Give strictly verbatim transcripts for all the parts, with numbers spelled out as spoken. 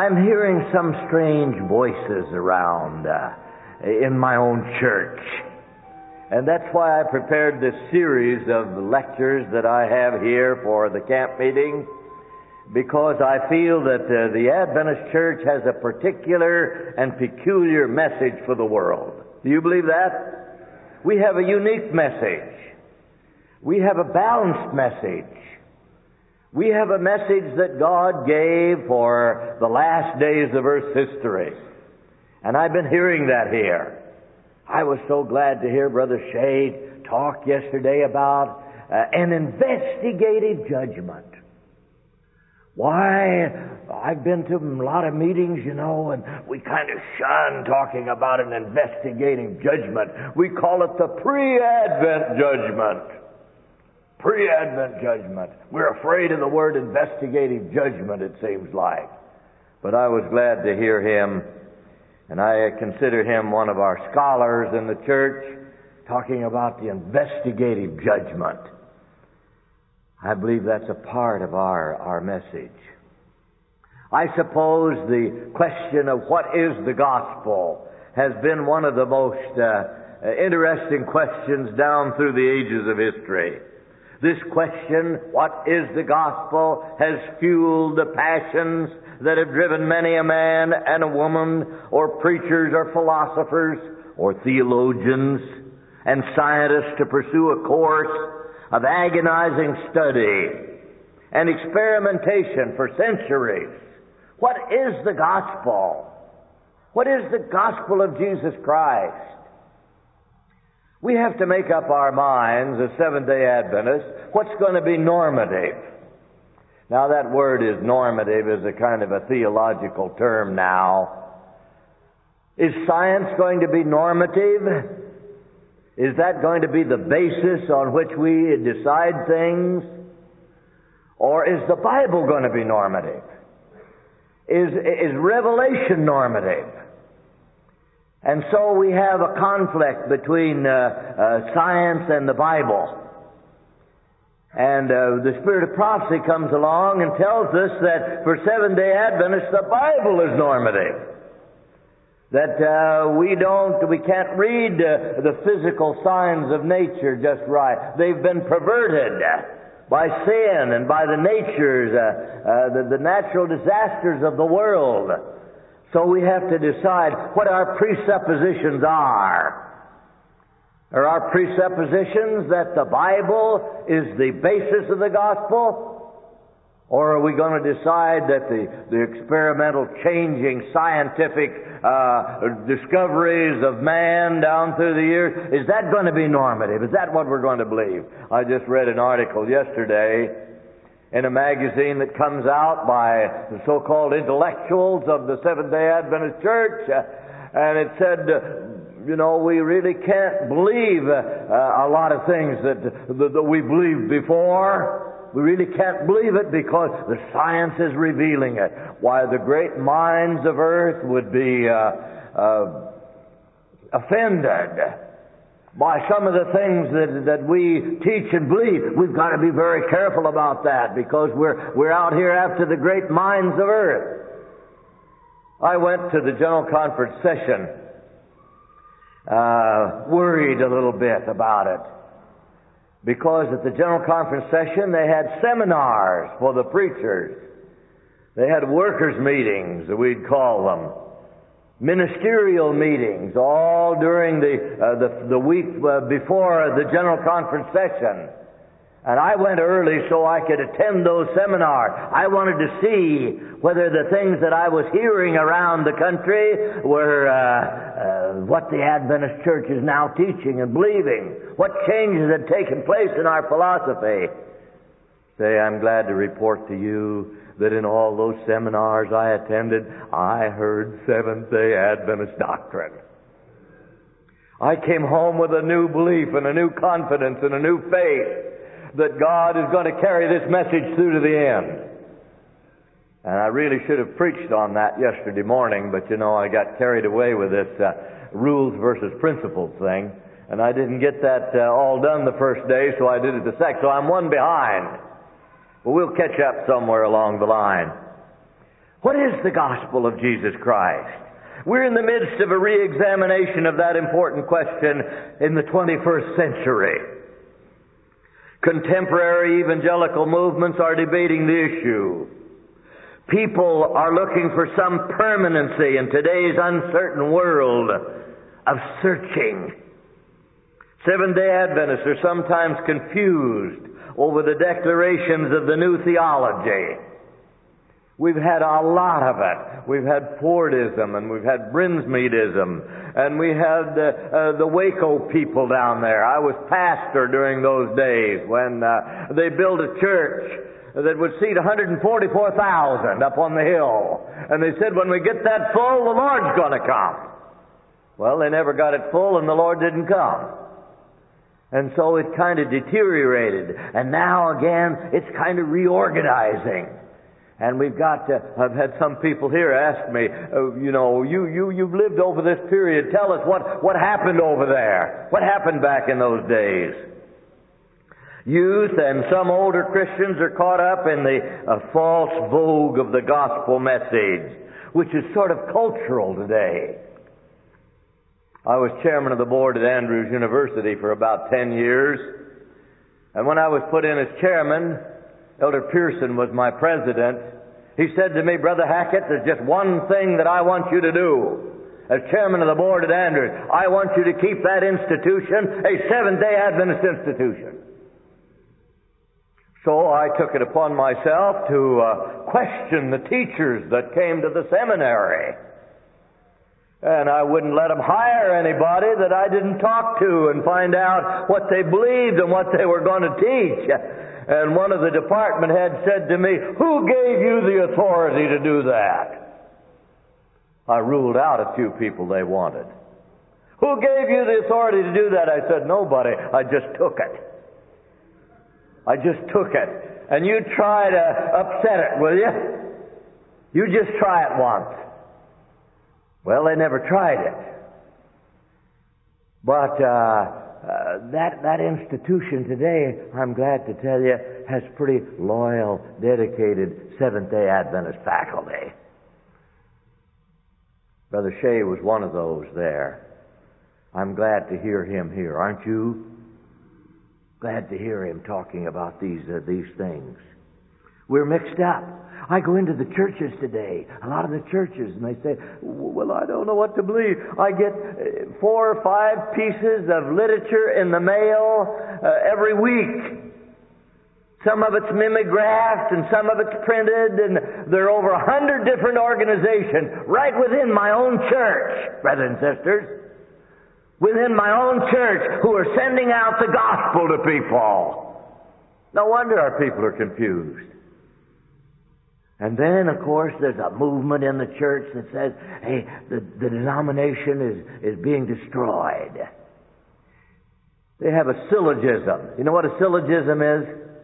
I'm hearing some strange voices around uh, in my own church. And that's why I prepared this series of lectures that I have here for the camp meeting, because I feel that uh, the Adventist church has a particular and peculiar message for the world. Do you believe that? We have a unique message. We have a balanced message. We have a message that God gave for the last days of Earth's history. And I've been hearing that here. I was so glad to hear Brother Shade talk yesterday about uh, an investigative judgment. Why, I've been to a lot of meetings, you know, and we kind of shun talking about an investigative judgment. We call it the pre-Advent judgment. Pre-Advent judgment. We're afraid of the word investigative judgment, it seems like. But I was glad to hear him, and I consider him one of our scholars in the church, talking about the investigative judgment. I believe that's a part of our, our message. I suppose the question of what is the gospel has been one of the most uh, interesting questions down through the ages of history. This question, what is the gospel, has fueled the passions that have driven many a man and a woman, or preachers, or philosophers, or theologians, and scientists to pursue a course of agonizing study and experimentation for centuries. What is the gospel? What is the gospel of Jesus Christ? We have to make up our minds as Seventh-day Adventists what's going to be normative. Now that word is normative is a kind of a theological term now. Is science going to be normative? Is that going to be the basis on which we decide things? Or is the Bible going to be normative? Is, is Revelation normative? And so we have a conflict between uh, uh, science and the Bible. And uh, the Spirit of prophecy comes along and tells us that for Seventh-day Adventists, the Bible is normative. That uh, we don't, we can't read uh, the physical signs of nature just right. They've been perverted by sin and by the natures, uh, uh, the, the natural disasters of the world. So we have to decide what our presuppositions are. Are our presuppositions that the Bible is the basis of the gospel? Or are we going to decide that the, the experimental changing scientific uh, discoveries of man down through the years, is that going to be normative? Is that what we're going to believe? I just read an article yesterday in a magazine that comes out by the so-called intellectuals of the Seventh-day Adventist Church, uh, and it said, uh, you know, we really can't believe uh, a lot of things that, that, that we believed before. We really can't believe it because the science is revealing it. Why, the great minds of earth would be uh, uh, offended by some of the things that, that we teach and believe. We've got to be very careful about that because we're, we're out here after the great minds of earth. I went to the General Conference session, uh, worried a little bit about it. Because at the General Conference session, they had seminars for the preachers. They had workers' meetings, we'd call them. Ministerial meetings, all during the uh, the, the week uh, before the General Conference session. And I went early so I could attend those seminars. I wanted to see whether the things that I was hearing around the country were uh, uh, what the Adventist Church is now teaching and believing. What changes had taken place in our philosophy. Say, I'm glad to report to you that in all those seminars I attended, I heard Seventh-day Adventist doctrine. I came home with a new belief and a new confidence and a new faith that God is going to carry this message through to the end. And I really should have preached on that yesterday morning, but you know, I got carried away with this uh, rules versus principles thing, and I didn't get that uh, all done the first day, so I did it the second. So I'm one behind. But we'll catch up somewhere along the line. What is the gospel of Jesus Christ? We're in the midst of a re-examination of that important question in the twenty-first century. Contemporary evangelical movements are debating the issue. People are looking for some permanency in today's uncertain world of searching. Seventh-day Adventists are sometimes confused over the declarations of the new theology. We've had a lot of it. We've had Fordism, and we've had Brinsmeadism, and we had uh, uh, the Waco people down there. I was pastor during those days when uh, they built a church that would seat one hundred forty-four thousand up on the hill. And they said, when we get that full, the Lord's going to come. Well, they never got it full, and the Lord didn't come. And so it kind of deteriorated. And now again, it's kind of reorganizing. And we've got to, I've had some people here ask me, uh, you know, you, you, you've lived over this period. Tell us what, what happened over there. What happened back in those days? Youth and some older Christians are caught up in the uh, false vogue of the gospel message, which is sort of cultural today. I was chairman of the board at Andrews University for about ten years. And when I was put in as chairman, Elder Pearson was my president. He said to me, Brother Hackett, there's just one thing that I want you to do. As chairman of the board at Andrews, I want you to keep that institution a Seventh-day Adventist institution. So I took it upon myself to uh, question the teachers that came to the seminary. And I wouldn't let them hire anybody that I didn't talk to and find out what they believed and what they were going to teach. And one of the department heads said to me, who gave you the authority to do that? I ruled out a few people they wanted. Who gave you the authority to do that? I said, nobody. I just took it. I just took it. And you try to upset it, will you? You just try it once. Well, they never tried it. But uh, uh, that that institution today, I'm glad to tell you, has pretty loyal, dedicated Seventh-day Adventist faculty. Brother Shea was one of those there. I'm glad to hear him here, aren't you? Glad to hear him talking about these uh, these things. We're mixed up. I go into the churches today, a lot of the churches, and they say, well, I don't know what to believe. I get four or five pieces of literature in the mail uh, every week. Some of it's mimeographed and some of it's printed, and there are over a hundred different organizations right within my own church, brothers and sisters, within my own church, who are sending out the gospel to people. No wonder our people are confused. And then, of course, there's a movement in the church that says, hey, the, the denomination is, is being destroyed. They have a syllogism. You know what a syllogism is?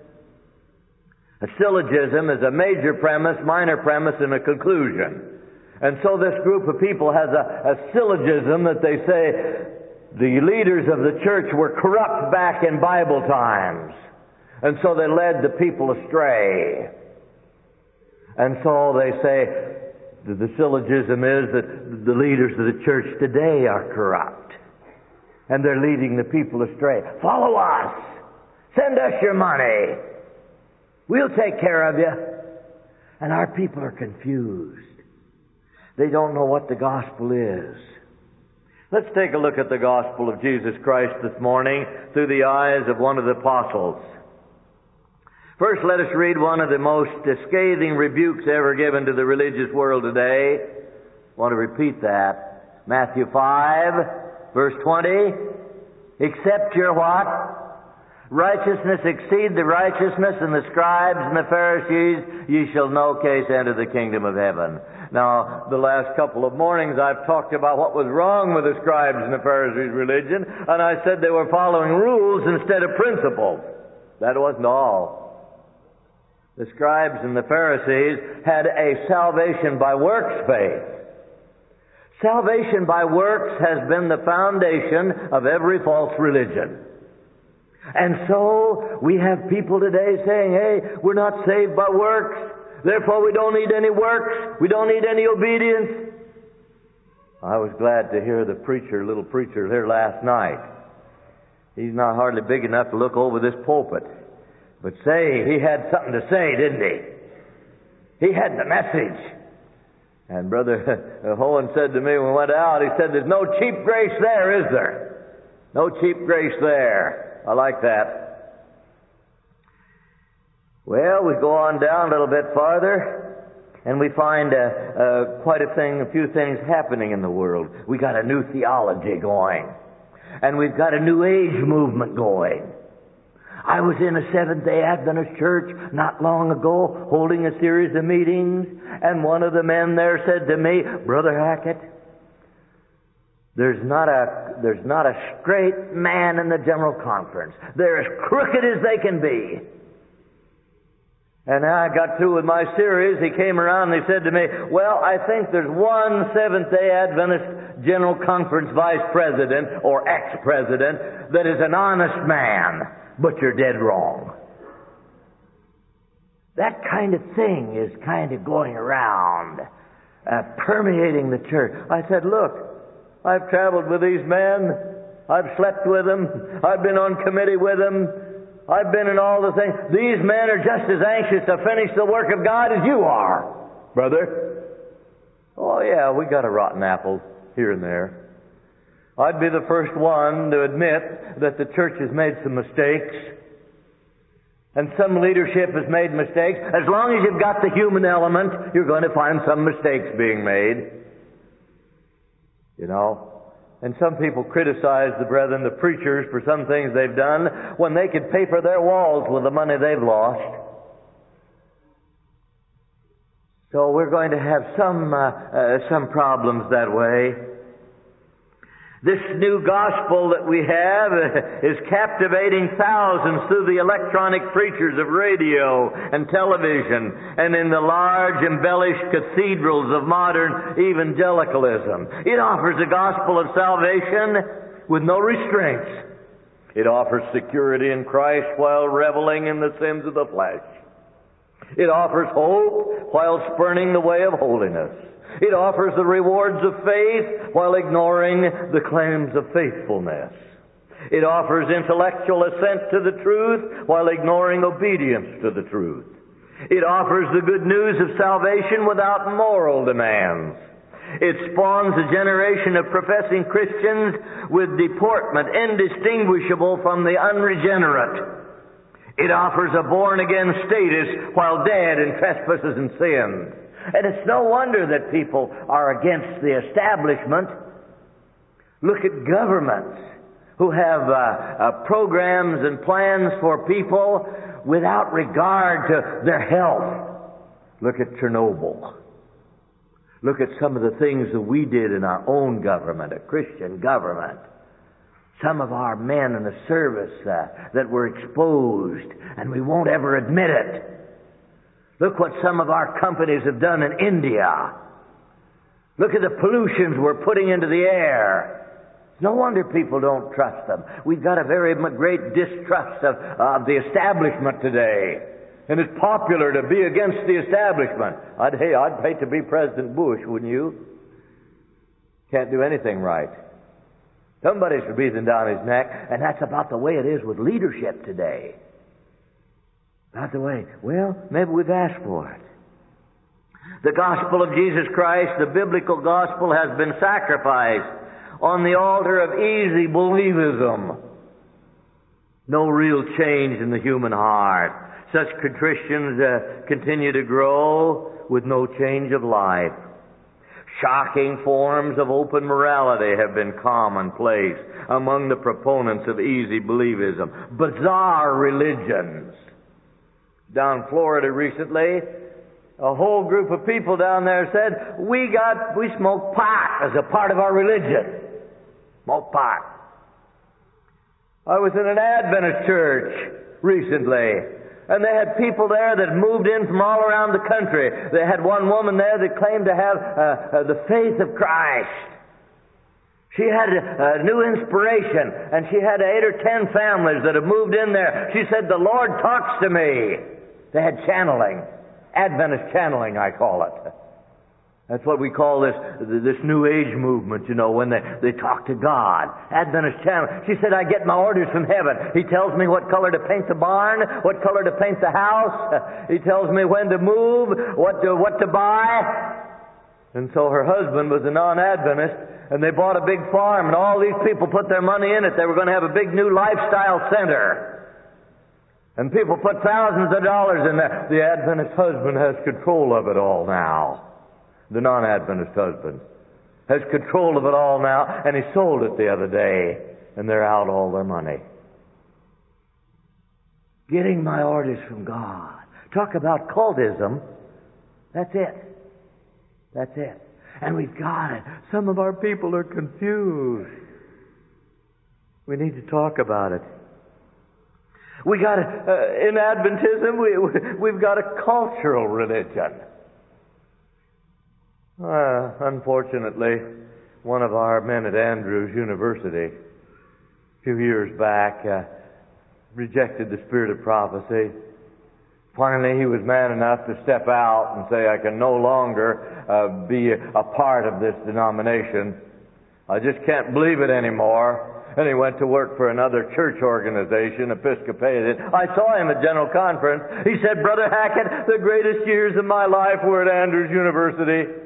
A syllogism is a major premise, minor premise, and a conclusion. And so this group of people has a, a syllogism that they say the leaders of the church were corrupt back in Bible times. And so they led the people astray. And so they say that the syllogism is that the leaders of the church today are corrupt. And they're leading the people astray. Follow us. Send us your money. We'll take care of you. And our people are confused. They don't know what the gospel is. Let's take a look at the gospel of Jesus Christ this morning through the eyes of one of the apostles. First, let us read one of the most scathing rebukes ever given to the religious world today. I want to repeat that. Matthew five, verse twenty. Except your what? Righteousness exceed the righteousness and the scribes and the Pharisees, ye shall no case enter the kingdom of heaven. Now, the last couple of mornings I've talked about what was wrong with the scribes and the Pharisees' religion, and I said they were following rules instead of principles. That wasn't all. The scribes and the Pharisees had a salvation by works faith. Salvation by works has been the foundation of every false religion. And so we have people today saying, hey, we're not saved by works. Therefore we don't need any works. We don't need any obedience. I was glad to hear the preacher, little preacher here last night. He's not hardly big enough to look over this pulpit. But say, he had something to say, didn't he? He had the message. And Brother Hohen said to me when we went out, he said, there's no cheap grace there, is there? No cheap grace there. I like that. Well, we go on down a little bit farther, and we find uh, uh, quite a thing, a few things happening in the world. We got a new theology going. And we've got a New Age movement going. I was in a Seventh-day Adventist church not long ago, holding a series of meetings, and one of the men there said to me, Brother Hackett, there's not a there's not a straight man in the General Conference. They're as crooked as they can be. And I got through with my series. He came around and he said to me, well, I think there's one Seventh-day Adventist General Conference Vice President or ex-president that is an honest man, but you're dead wrong. That kind of thing is kind of going around, uh, permeating the church. I said, look, I've traveled with these men. I've slept with them. I've been on committee with them. I've been in all the things. These men are just as anxious to finish the work of God as you are, brother. Oh, yeah, we got a rotten apple here and there. I'd be the first one to admit that the church has made some mistakes. And some leadership has made mistakes. As long as you've got the human element, you're going to find some mistakes being made. You know? And some people criticize the brethren, the preachers, for some things they've done when they could paper their walls with the money they've lost. So we're going to have some uh, uh, some problems that way. This new gospel that we have is captivating thousands through the electronic preachers of radio and television and in the large embellished cathedrals of modern evangelicalism. It offers a gospel of salvation with no restraints. It offers security in Christ while reveling in the sins of the flesh. It offers hope while spurning the way of holiness. It offers the rewards of faith while ignoring the claims of faithfulness. It offers intellectual assent to the truth while ignoring obedience to the truth. It offers the good news of salvation without moral demands. It spawns a generation of professing Christians with deportment indistinguishable from the unregenerate. It offers a born-again status while dead in trespasses and sins. And it's no wonder that people are against the establishment. Look at governments who have uh, uh, programs and plans for people without regard to their health. Look at Chernobyl. Look at some of the things that we did in our own government, a Christian government. Some of our men in the service uh, that were exposed, and we won't ever admit it. Look what some of our companies have done in India. Look at the pollutions we're putting into the air. No wonder people don't trust them. We've got a very great distrust of, of the establishment today. And it's popular to be against the establishment. I'd, hey, I'd hate to be President Bush, wouldn't you? Can't do anything right. Somebody's breathing down his neck, and that's about the way it is with leadership today. Not the way. Well, maybe we've asked for it. The gospel of Jesus Christ, the biblical gospel, has been sacrificed on the altar of easy believism. No real change in the human heart. Such Christians uh, continue to grow with no change of life. Shocking forms of open morality have been commonplace among the proponents of easy believism. Bizarre religions. Down in Florida recently, a whole group of people down there said, we got, we smoke pot as a part of our religion. Smoke pot. I was in an Adventist church recently, and they had people there that moved in from all around the country. They had one woman there that claimed to have uh, uh, the faith of Christ. She had a, a new inspiration, and she had eight or ten families that have moved in there. She said, the Lord talks to me. They had channeling. Adventist channeling, I call it. That's what we call this this New Age movement, you know, when they, they talk to God. Adventist channel. She said, I get my orders from heaven. He tells me what color to paint the barn, what color to paint the house. He tells me when to move, what to, what to buy. And so her husband was a non-Adventist, and they bought a big farm, and all these people put their money in it. They were going to have a big new lifestyle center. And people put thousands of dollars in there. The Adventist husband has control of it all now. The non-Adventist husband has control of it all now, and he sold it the other day, and they're out all their money. Getting my orders from God. Talk about cultism. That's it. That's it. And we've got it. Some of our people are confused. We need to talk about it. We got a, uh, in Adventism, we, we've got a cultural religion. Uh, unfortunately, one of our men at Andrews University a few years back uh, rejected the spirit of prophecy. Finally, he was man enough to step out and say, I can no longer uh, be a part of this denomination. I just can't believe it anymore. And he went to work for another church organization, Episcopalian. I saw him at General Conference. He said, Brother Hackett, the greatest years of my life were at Andrews University.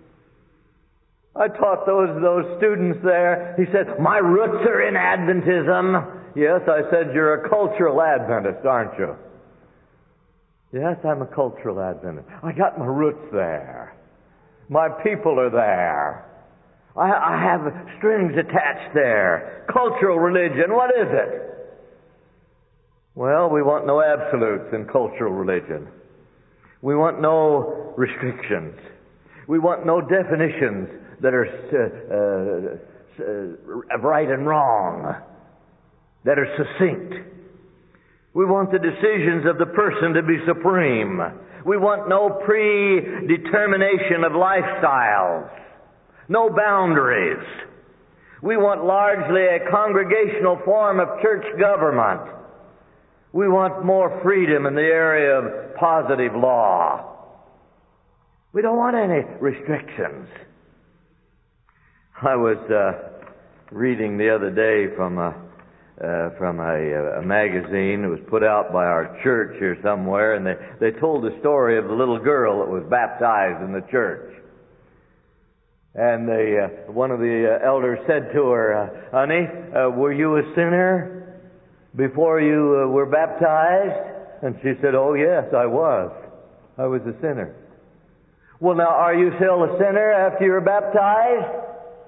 I taught those those students there. He said, my roots are in Adventism. Yes, I said, you're a cultural Adventist, aren't you? Yes, I'm a cultural Adventist. I got my roots there. My people are there. I, I have strings attached there. Cultural religion, what is it? Well, we want no absolutes in cultural religion. We want no restrictions. We want no definitions that are uh, uh, right and wrong, that are succinct. We want the decisions of the person to be supreme. We want no predetermination of lifestyles, no boundaries. We want largely a congregational form of church government. We want more freedom in the area of positive law. We don't want any restrictions. I was uh, reading the other day from a uh, from a, a magazine. It was put out by our church here somewhere, and they they told the story of the little girl that was baptized in the church. And they uh, one of the uh, elders said to her, uh, "Honey, uh, were you a sinner before you uh, were baptized?" And she said, "Oh yes, I was. I was a sinner." "Well, now, are you still a sinner after you were baptized?"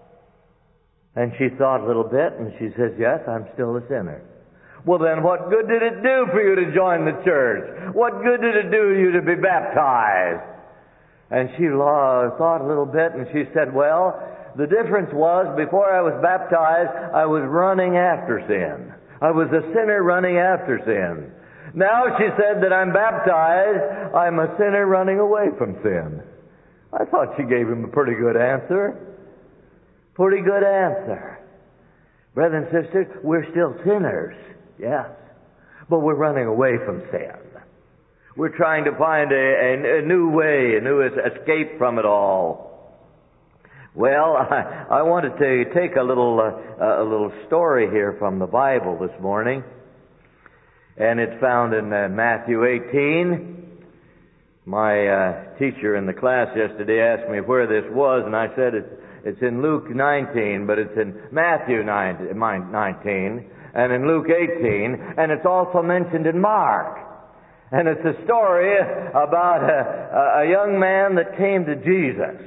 And she thought a little bit, and she says, "Yes, I'm still a sinner." "Well, then what good did it do for you to join the church? What good did it do you to be baptized?" And she thought a little bit, and she said, "Well, the difference was, before I was baptized, I was running after sin. I was a sinner running after sin. Now," she said, "that I'm baptized, I'm a sinner running away from sin." I thought she gave him a pretty good answer. Pretty good answer. Brothers and sisters, we're still sinners, yes, but we're running away from sin. We're trying to find a, a, a new way, a new escape from it all. Well, I, I wanted to take a little uh, a little story here from the Bible this morning, and it's found in uh, Matthew eighteen. My uh, teacher in the class yesterday asked me where this was, and I said it's, it's in Luke nineteen, but it's in Matthew nineteen, and in Luke eighteen, and it's also mentioned in Mark. And it's a story about a, a young man that came to Jesus.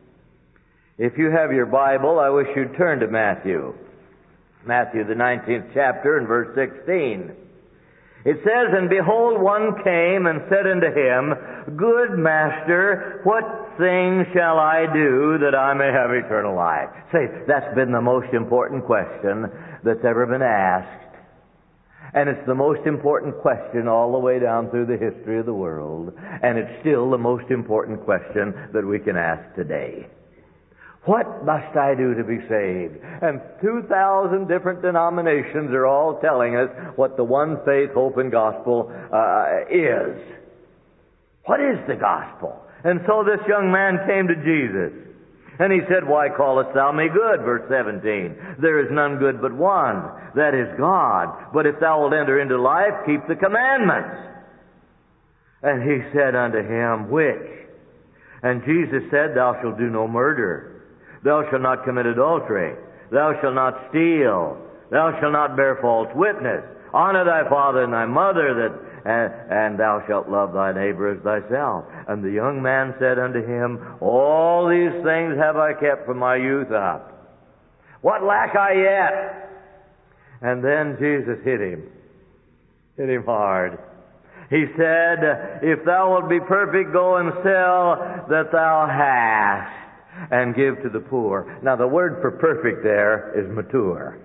If you have your Bible, I wish you'd turn to Matthew. Matthew, the nineteenth chapter, and verse sixteen. It says, "And behold, one came and said unto him, Good Master, what thing shall I do that I may have eternal life?" Say, that's been the most important question that's ever been asked. And it's the most important question all the way down through the history of the world. And it's still the most important question that we can ask today. What must I do to be saved? And two thousand different denominations are all telling us what the one faith, hope, and gospel uh, is. What is the gospel? And so this young man came to Jesus. And he said, why callest thou me good? Verse seventeen. There is none good but one, that is God. But if thou wilt enter into life, keep the commandments. And he said unto him, which? And Jesus said, thou shalt do no murder. Thou shalt not commit adultery. Thou shalt not steal. Thou shalt not bear false witness. Honor thy father and thy mother, that and, and thou shalt love thy neighbor as thyself. And the young man said unto him, all these things have I kept from my youth up. What lack I yet? And then Jesus hit him. Hit him hard. He said, if thou wilt be perfect, go and sell that thou hast, and give to the poor. Now the word for perfect there is mature.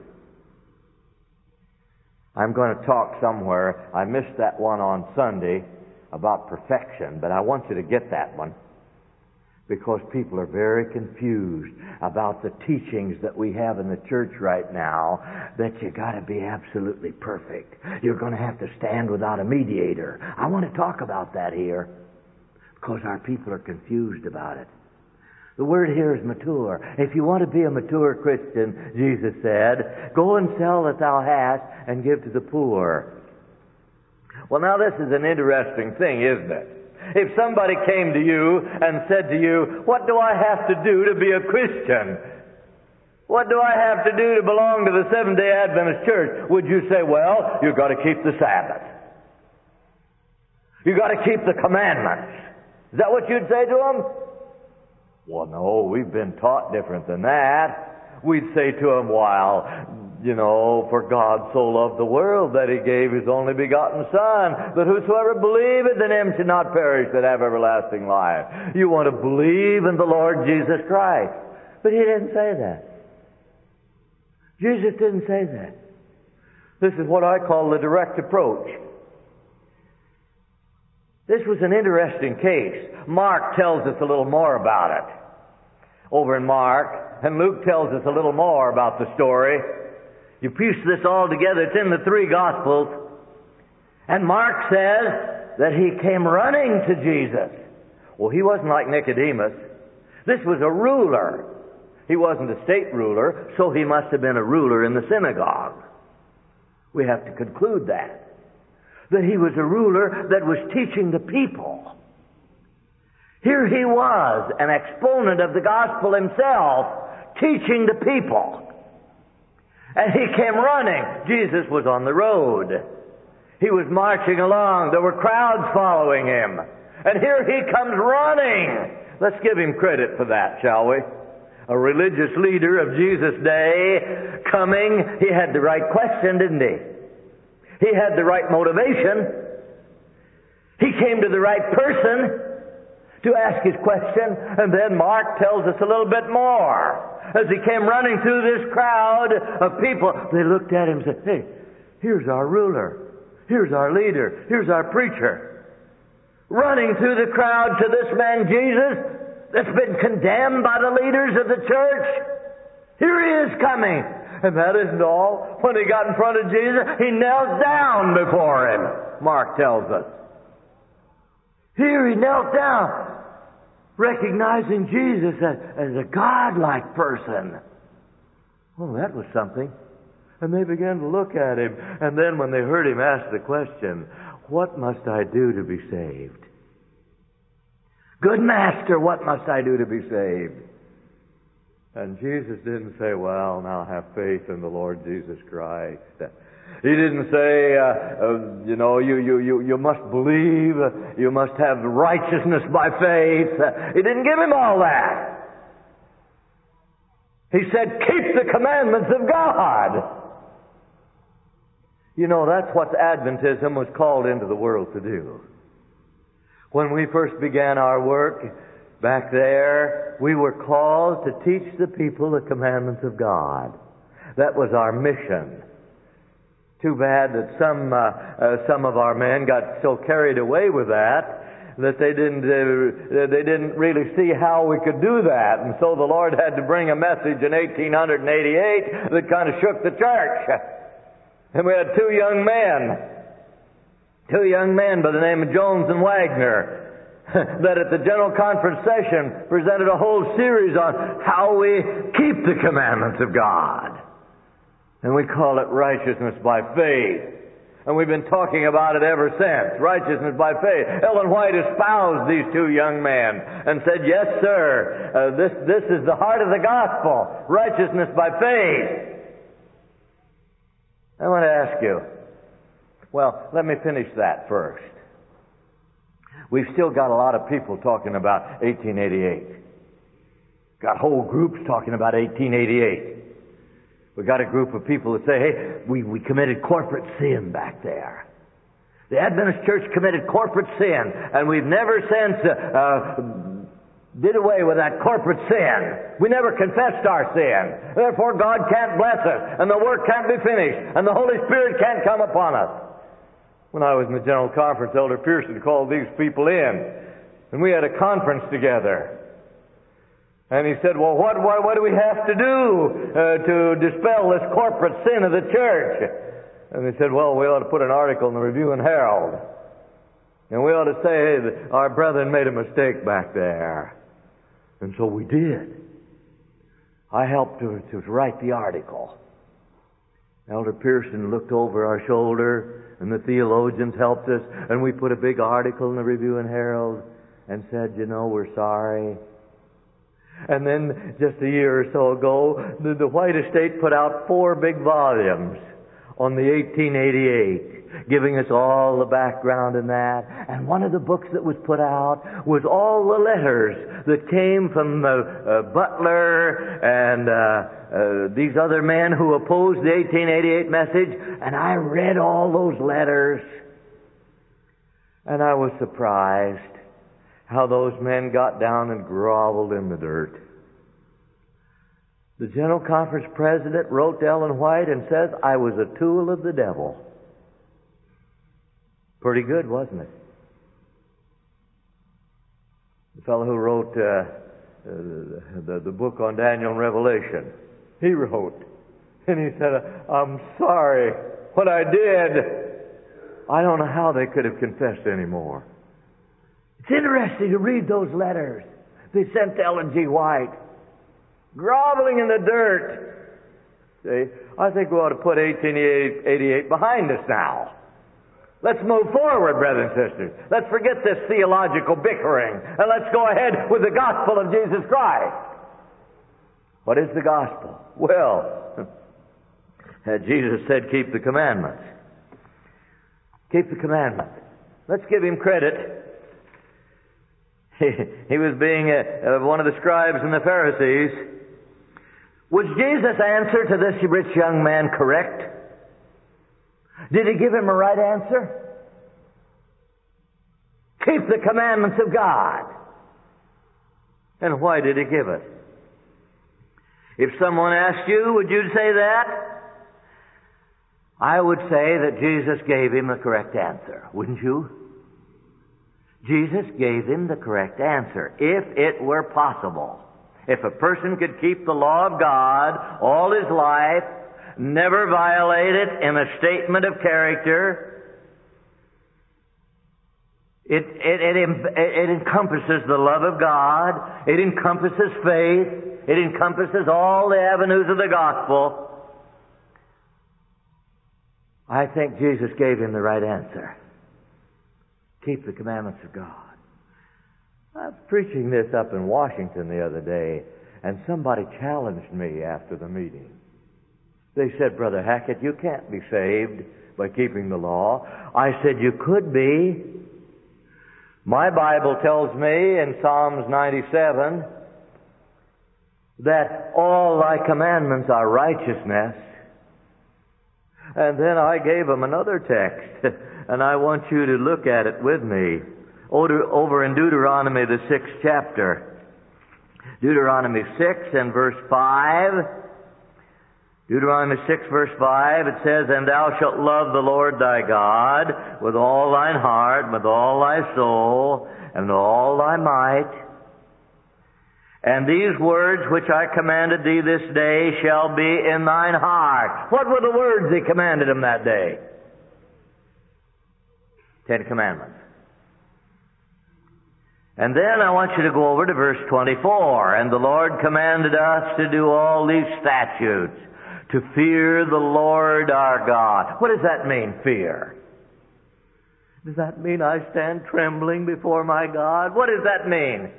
I'm going to talk somewhere. I missed that one on Sunday about perfection, but I want you to get that one, because people are very confused about the teachings that we have in the church right now, that you got to be absolutely perfect. You're going to have to stand without a mediator. I want to talk about that here, because our people are confused about it. The word here is mature. If you want to be a mature Christian, Jesus said, go and sell that thou hast and give to the poor. Well, now this is an interesting thing, isn't it? If somebody came to you and said to you, what do I have to do to be a Christian? What do I have to do to belong to the Seventh-day Adventist Church? Would you say, well, you've got to keep the Sabbath. You've got to keep the commandments. Is that what you'd say to them? Well, no, we've been taught different than that. We'd say to them, while, you know, for God so loved the world that He gave His only begotten Son, that whosoever believeth in Him should not perish but have everlasting life. You want to believe in the Lord Jesus Christ. But He didn't say that. Jesus didn't say that. This is what I call the direct approach. This was an interesting case. Mark tells us a little more about it over in Mark, and Luke tells us a little more about the story. You piece this all together, it's in the three Gospels. And Mark says that he came running to Jesus. Well, he wasn't like Nicodemus. This was a ruler. He wasn't a state ruler, so he must have been a ruler in the synagogue. We have to conclude that. That he was a ruler that was teaching the people. Here he was, an exponent of the gospel himself, teaching the people. And he came running. Jesus was on the road. He was marching along. There were crowds following him. And here he comes running. Let's give him credit for that, shall we? A religious leader of Jesus' day coming. He had the right question, didn't he? He had the right motivation. He came to the right person to ask his question. And then Mark tells us a little bit more. As he came running through this crowd of people, they looked at him and said, hey, here's our ruler. Here's our leader. Here's our preacher. Running through the crowd to this man Jesus that's been condemned by the leaders of the church. Here he is coming. And that isn't all. When he got in front of Jesus, he knelt down before him, Mark tells us. Here he knelt down, recognizing Jesus as, as a godlike person. Oh, that was something. And they began to look at him. And then when they heard him ask the question, what must I do to be saved? Good master, what must I do to be saved? And Jesus didn't say, well, now have faith in the Lord Jesus Christ. He didn't say, uh, uh, you know, you, you, you, you must believe, you must have righteousness by faith. He didn't give him all that. He said, keep the commandments of God. You know, that's what Adventism was called into the world to do. When we first began our work back there, we were called to teach the people the commandments of God. That was our mission. Too bad that some uh, uh, some of our men got so carried away with that that they didn't uh, they didn't really see how we could do that, and so the Lord had to bring a message in eighteen eighty-eight that kind of shook the church. And we had two young men, two young men by the name of Jones and Wagner. that at the General Conference session presented a whole series on how we keep the commandments of God. And we call it righteousness by faith. And we've been talking about it ever since. Righteousness by faith. Ellen White espoused these two young men and said, yes, sir, uh, this, this is the heart of the gospel. Righteousness by faith. I want to ask you, well, let me finish that first. We've still got a lot of people talking about eighteen eighty-eight. Got whole groups talking about eighteen eighty-eight. We got a group of people that say, hey, we, we committed corporate sin back there. The Adventist Church committed corporate sin, and we've never since uh, uh, did away with that corporate sin. We never confessed our sin. Therefore, God can't bless us, and the work can't be finished, and the Holy Spirit can't come upon us. When I was in the General Conference, Elder Pearson called these people in, and we had a conference together. And he said, well, what, what, what do we have to do uh, to dispel this corporate sin of the church? And they said, well, we ought to put an article in the Review and Herald. And we ought to say, hey, that our brethren made a mistake back there. And so we did. I helped to, to write the article. Elder Pearson looked over our shoulder, and the theologians helped us, and we put a big article in the Review and Herald and said, you know, we're sorry. And then just a year or so ago, the, the White Estate put out four big volumes on the eighteen eighty-eight, giving us all the background in that. And one of the books that was put out was all the letters that came from the uh, Butler and uh, uh, these other men who opposed the eighteen eighty-eight message. And I read all those letters, and I was surprised how those men got down and groveled in the dirt. The General Conference president wrote to Ellen White and says, I was a tool of the devil. Pretty good, wasn't it? The fellow who wrote uh, uh, the, the book on Daniel and Revelation, he wrote, and he said, I'm sorry, what I did, I don't know how they could have confessed anymore. It's interesting to read those letters they sent to Ellen G. White, groveling in the dirt. See, I think we ought to put eighteen eighty-eight behind us now. Let's move forward, brothers and sisters. Let's forget this theological bickering, and let's go ahead with the gospel of Jesus Christ. What is the gospel? Well, Jesus said, keep the commandments. Keep the commandments. Let's give him credit. He was being a, uh, one of the scribes and the Pharisees. Was Jesus' answer to this rich young man correct? Did he give him a right answer? Keep the commandments of God. And why did he give it? If someone asked you, would you say that? I would say that Jesus gave him the correct answer, wouldn't you? Jesus gave him the correct answer. If it were possible, if a person could keep the law of God all his life, never violate it in a statement of character, it, it, it, it encompasses the love of God, it encompasses faith, it encompasses all the avenues of the gospel. I think Jesus gave him the right answer. Keep the commandments of God. I was preaching this up in Washington the other day, and somebody challenged me after the meeting. They said, Brother Hackett, you can't be saved by keeping the law. I said, you could be. My Bible tells me in Psalms ninety-seven that all thy commandments are righteousness. And then I gave them another text. And I want you to look at it with me. Over in Deuteronomy, the sixth chapter. Deuteronomy six and verse five. Deuteronomy six verse five, it says, And thou shalt love the Lord thy God with all thine heart, with all thy soul, and with all thy might. And these words which I commanded thee this day shall be in thine heart. What were the words he commanded him that day? Ten Commandments. And then I want you to go over to verse twenty-four. And the Lord commanded us to do all these statutes, to fear the Lord our God. What does that mean, fear? Does that mean I stand trembling before my God? What does that mean?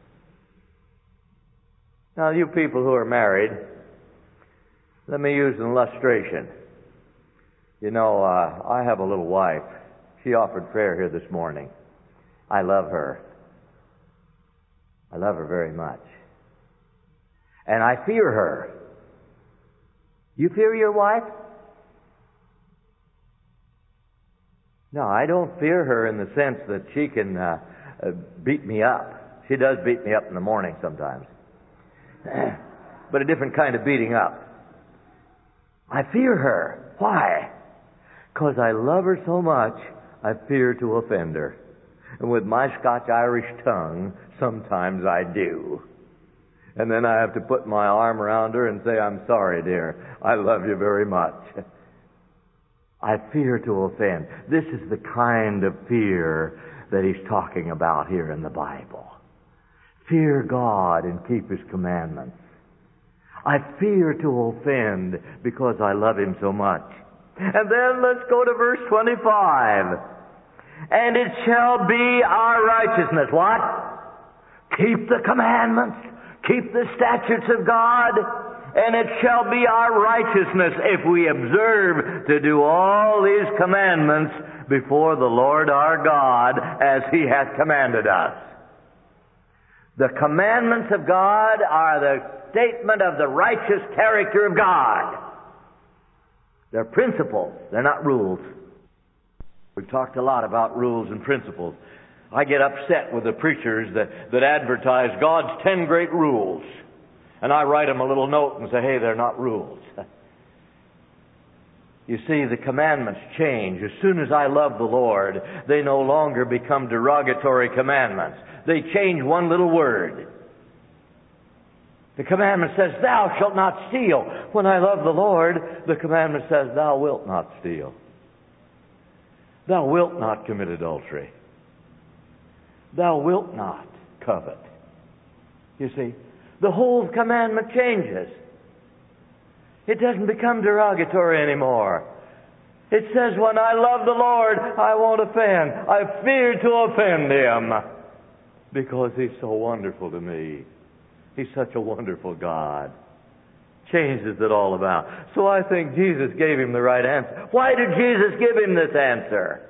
Now, you people who are married, let me use an illustration. You know, uh, I have a little wife. She offered prayer here this morning. I love her. I love her very much. And I fear her. You fear your wife? No, I don't fear her in the sense that she can uh, uh, beat me up. She does beat me up in the morning sometimes. But a different kind of beating up. I fear her. Why? Because I love her so much, I fear to offend her. And with my Scotch-Irish tongue, sometimes I do. And then I have to put my arm around her and say, I'm sorry, dear. I love you very much. I fear to offend. This is the kind of fear that he's talking about here in the Bible. Fear God and keep His commandments. I fear to offend because I love Him so much. And then let's go to verse twenty-five. And it shall be our righteousness. What? Keep the commandments. Keep the statutes of God. And it shall be our righteousness if we observe to do all these commandments before the Lord our God as He hath commanded us. The commandments of God are the statement of the righteous character of God. They're principles. They're not rules. We've talked a lot about rules and principles. I get upset with the preachers that, that advertise God's ten great rules. And I write them a little note and say, hey, they're not rules. You see, the commandments change. As soon as I love the Lord, they no longer become derogatory commandments. They change one little word. The commandment says, thou shalt not steal. When I love the Lord, the commandment says, thou wilt not steal. Thou wilt not commit adultery. Thou wilt not covet. You see, the whole commandment changes. It doesn't become derogatory anymore. It says, when I love the Lord, I won't offend. I fear to offend Him because He's so wonderful to me. He's such a wonderful God. Changes it all about. So I think Jesus gave him the right answer. Why did Jesus give him this answer?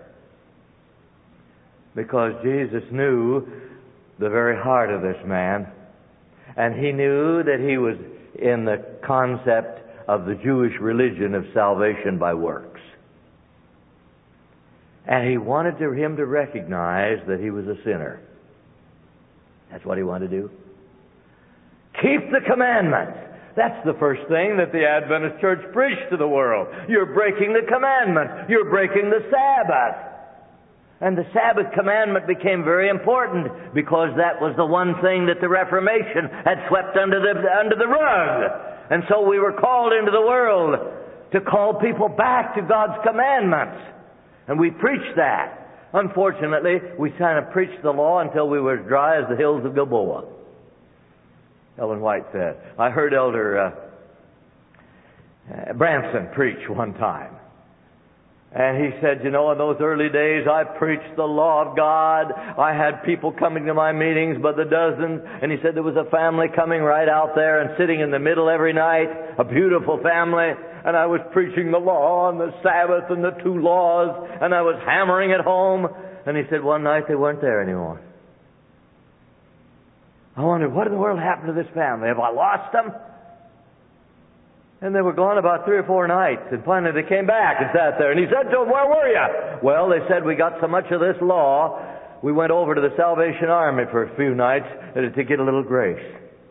Because Jesus knew the very heart of this man. And He knew that he was in the concept of the Jewish religion of salvation by works. And He wanted to, him to recognize that he was a sinner. That's what He wanted to do. Keep the commandments. That's the first thing that the Adventist Church preached to the world. You're breaking the commandment. You're breaking the Sabbath. And the Sabbath commandment became very important because that was the one thing that the Reformation had swept under the, under the rug. And so we were called into the world to call people back to God's commandments. And we preached that. Unfortunately, we kind of preached the law until we were as dry as the hills of Gilboa. Ellen White said. I heard Elder uh, uh, Branson preach one time. And he said, you know, in those early days I preached the law of God. I had people coming to my meetings by the dozens. And he said there was a family coming right out there and sitting in the middle every night. A beautiful family. And I was preaching the law and the Sabbath and the two laws. And I was hammering it home. And he said one night they weren't there anymore. I wondered, what in the world happened to this family? Have I lost them? And they were gone about three or four nights. And finally they came back and sat there. And he said to them, where were you? Well, they said, we got so much of this law, we went over to the Salvation Army for a few nights to get a little grace.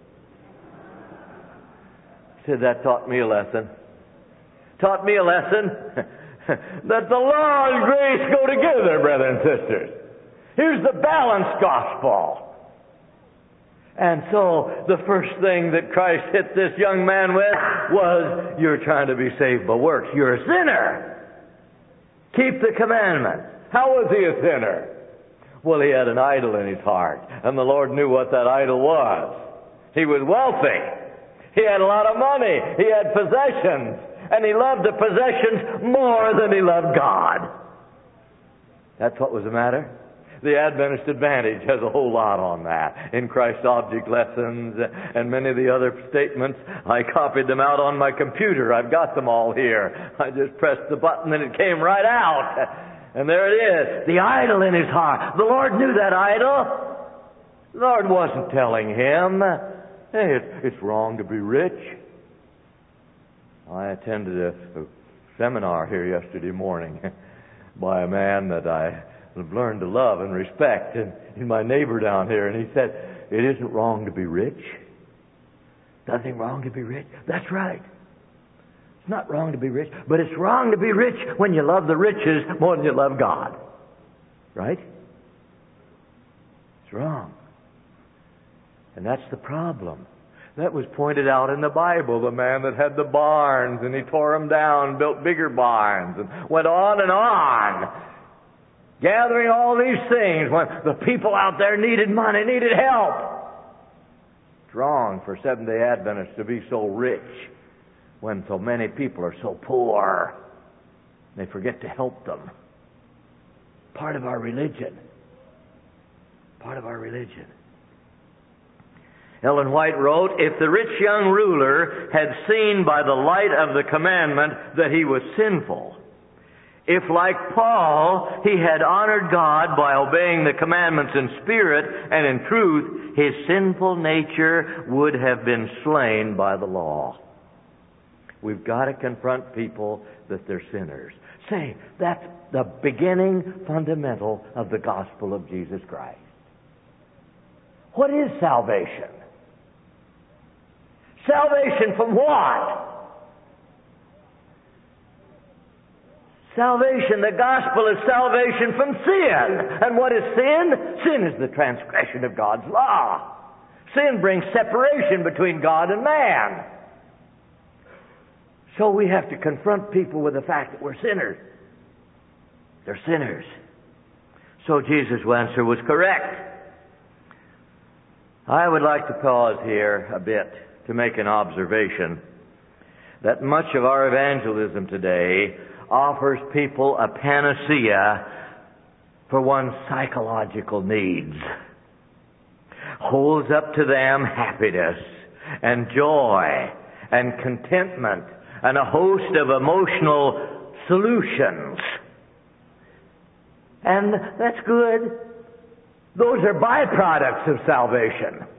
He said, that taught me a lesson. Taught me a lesson that the law and grace go together, brothers and sisters. Here's the balanced gospel. And so the first thing that Christ hit this young man with was, you're trying to be saved by works. You're a sinner. Keep the commandments. How was he a sinner? Well, he had an idol in his heart, and the Lord knew what that idol was. He was wealthy. He had a lot of money. He had possessions, and he loved the possessions more than he loved God. That's what was the matter. The Adventist Advantage has a whole lot on that in Christ Object Lessons and many of the other statements. I copied them out on my computer. I've got them all here. I just pressed the button and it came right out. And there it is, the idol in his heart. The Lord knew that idol. The Lord wasn't telling him, hey, it's, it's wrong to be rich. I attended a, a seminar here yesterday morning by a man that I have learned to love and respect, and he's my neighbor down here, and he said, it isn't wrong to be rich. Nothing wrong to be rich. That's right. It's not wrong to be rich, but it's wrong to be rich when you love the riches more than you love God. Right? It's wrong. And that's the problem. That was pointed out in the Bible, the man that had the barns, and he tore them down, built bigger barns, and went on and on, gathering all these things when the people out there needed money, needed help. It's wrong for Seventh-day Adventists to be so rich when so many people are so poor. They forget to help them. Part of our religion. Part of our religion. Ellen White wrote, if the rich young ruler had seen by the light of the commandment that he was sinful, if, like Paul, he had honored God by obeying the commandments in spirit and in truth, his sinful nature would have been slain by the law. We've got to confront people that they're sinners. Say, that's the beginning fundamental of the gospel of Jesus Christ. What is salvation? Salvation from what? Salvation, the gospel is salvation from sin. And what is sin? Sin is the transgression of God's law. Sin brings separation between God and man. So we have to confront people with the fact that we're sinners. They're sinners. So Jesus' answer was correct. I would like to pause here a bit to make an observation that much of our evangelism today offers people a panacea for one's psychological needs. Holds up to them happiness and joy and contentment and a host of emotional solutions. And that's good. Those are byproducts of salvation.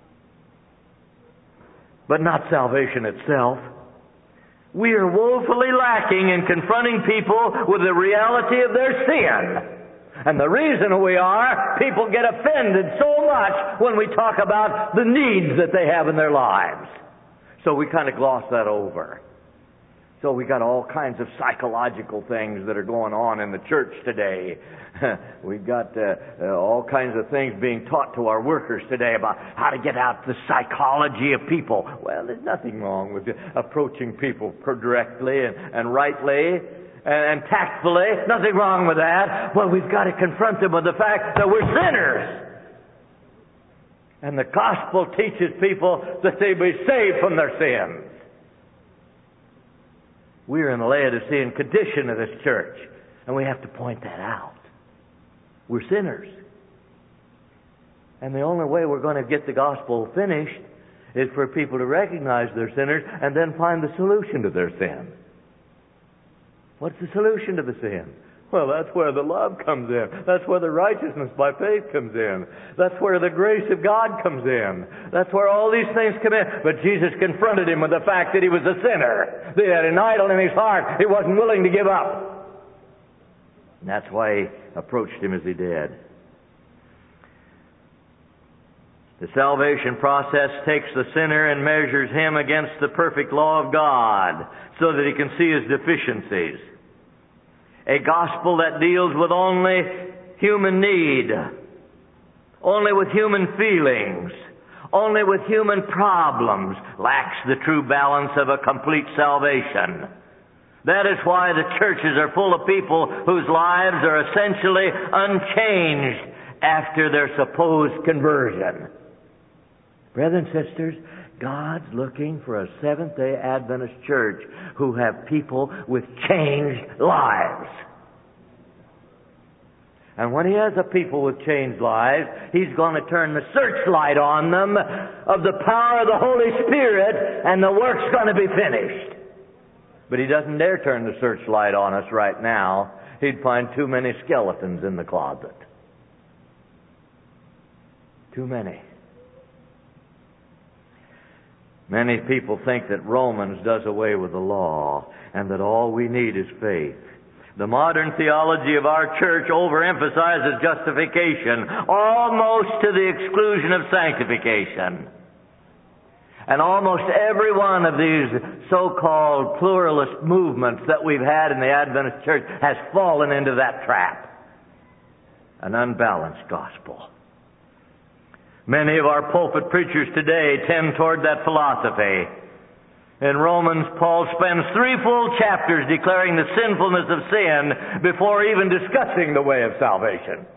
But not salvation itself. We are woefully lacking in confronting people with the reality of their sin. And the reason we are, people get offended so much when we talk about the needs that they have in their lives. So we kind of gloss that over. So we got all kinds of psychological things that are going on in the church today. We've got uh, uh, all kinds of things being taught to our workers today about how to get out the psychology of people. Well, there's nothing wrong with approaching people directly and, and rightly and, and tactfully. Nothing wrong with that. Well, we've got to confront them with the fact that we're sinners. And the gospel teaches people that they be saved from their sins. We're in the Laodicean condition of this church, and we have to point that out. We're sinners. And the only way we're going to get the gospel finished is for people to recognize they're sinners and then find the solution to their sin. What's the solution to the sin? Well, that's where the love comes in. That's where the righteousness by faith comes in. That's where the grace of God comes in. That's where all these things come in. But Jesus confronted him with the fact that he was a sinner. That he had an idol in his heart he wasn't willing to give up. And that's why he approached him as he did. The salvation process takes the sinner and measures him against the perfect law of God so that he can see his deficiencies. A gospel that deals with only human need, only with human feelings, only with human problems, lacks the true balance of a complete salvation. That is why the churches are full of people whose lives are essentially unchanged after their supposed conversion. Brothers and sisters, God's looking for a Seventh-day Adventist church who have people with changed lives. And when He has a people with changed lives, He's going to turn the searchlight on them of the power of the Holy Spirit, and the work's going to be finished. But He doesn't dare turn the searchlight on us right now. He'd find too many skeletons in the closet. Too many. Many people think that Romans does away with the law and that all we need is faith. The modern theology of our church overemphasizes justification almost to the exclusion of sanctification. And almost every one of these so-called pluralist movements that we've had in the Adventist church has fallen into that trap. An unbalanced gospel. Many of our pulpit preachers today tend toward that philosophy. In Romans, Paul spends three full chapters declaring the sinfulness of sin before even discussing the way of salvation.